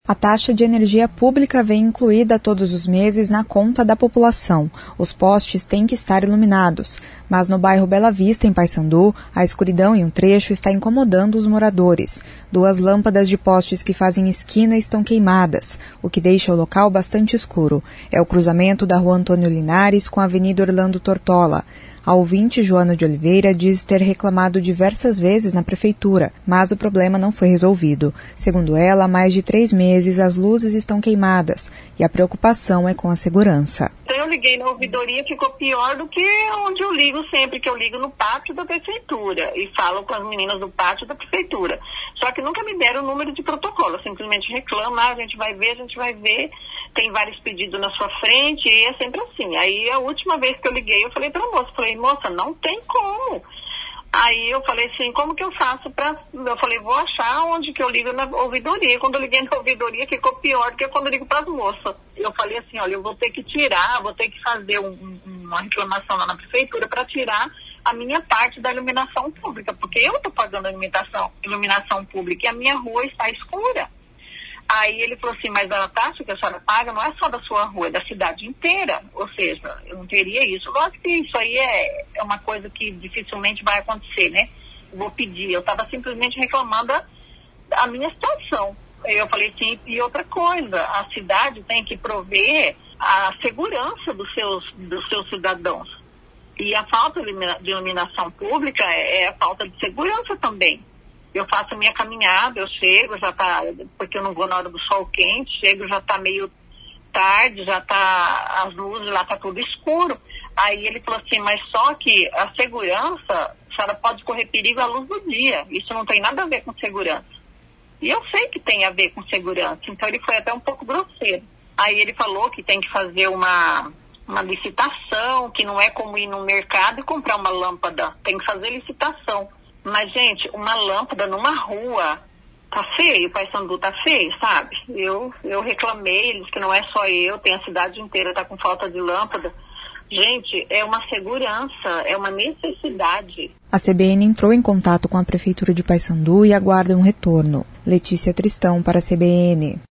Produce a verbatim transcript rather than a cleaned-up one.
A taxa de energia pública vem incluída todos os meses na conta da população. Os postes têm que estar iluminados, mas no bairro Bela Vista, em Paissandu, a escuridão em um trecho está incomodando os moradores. Duas lâmpadas de postes que fazem esquina estão queimadas, o que deixa o local bastante escuro. É o cruzamento da Rua Antônio Linares com a Avenida Orlando Tortola. A ouvinte Joana de Oliveira diz ter reclamado diversas vezes na prefeitura, mas o problema não foi resolvido. Segundo ela, há mais de três meses as luzes estão queimadas e a preocupação é com a segurança. Eu liguei na ouvidoria, ficou pior do que onde eu ligo sempre, que eu ligo no pátio da prefeitura e falo com as meninas do pátio da prefeitura. Só que nunca me deram o número de protocolo, eu simplesmente reclamo, ah, a gente vai ver, a gente vai ver, tem vários pedidos na sua frente e é sempre assim. Aí a última vez que eu liguei, eu falei para a moça, falei, moça, não tem como. Aí eu falei assim, como que eu faço para... Eu falei, vou achar onde que eu ligo na ouvidoria. Quando eu liguei na ouvidoria, ficou pior do que quando eu ligo para as moças. Eu falei assim, olha, eu vou ter que tirar, vou ter que fazer um, uma reclamação lá na prefeitura para tirar a minha parte da iluminação pública, porque eu estou pagando a iluminação, iluminação pública e a minha rua está escura. Aí ele falou assim, mas a taxa que a senhora paga não é só da sua rua, é da cidade inteira. Ou seja, eu não teria isso. Lógico que isso aí é, é uma coisa que dificilmente vai acontecer, né? Eu vou pedir. Eu estava simplesmente reclamando a, a minha situação. Eu falei assim, e outra coisa, a cidade tem que prover a segurança dos seus, dos seus cidadãos. E a falta de iluminação pública é, é a falta de segurança também. Eu faço a minha caminhada, eu chego, já tá, porque eu não vou na hora do sol quente, chego, já tá meio tarde, já tá, as luzes lá tá tudo escuro. Aí ele falou assim, mas só que a segurança, a senhora pode correr perigo à luz do dia, isso não tem nada a ver com segurança. E eu sei que tem a ver com segurança, então ele foi até um pouco grosseiro. Aí ele falou que tem que fazer uma, uma licitação, que não é como ir no mercado e comprar uma lâmpada, tem que fazer licitação. Mas, gente, uma lâmpada numa rua tá feio, o Paissandu tá feio, sabe? Eu, eu reclamei, eles que não é só eu, tem a cidade inteira, tá com falta de lâmpada. Gente, é uma segurança, é uma necessidade. A C B N entrou em contato com a Prefeitura de Paissandu e aguarda um retorno. Letícia Tristão para a C B N.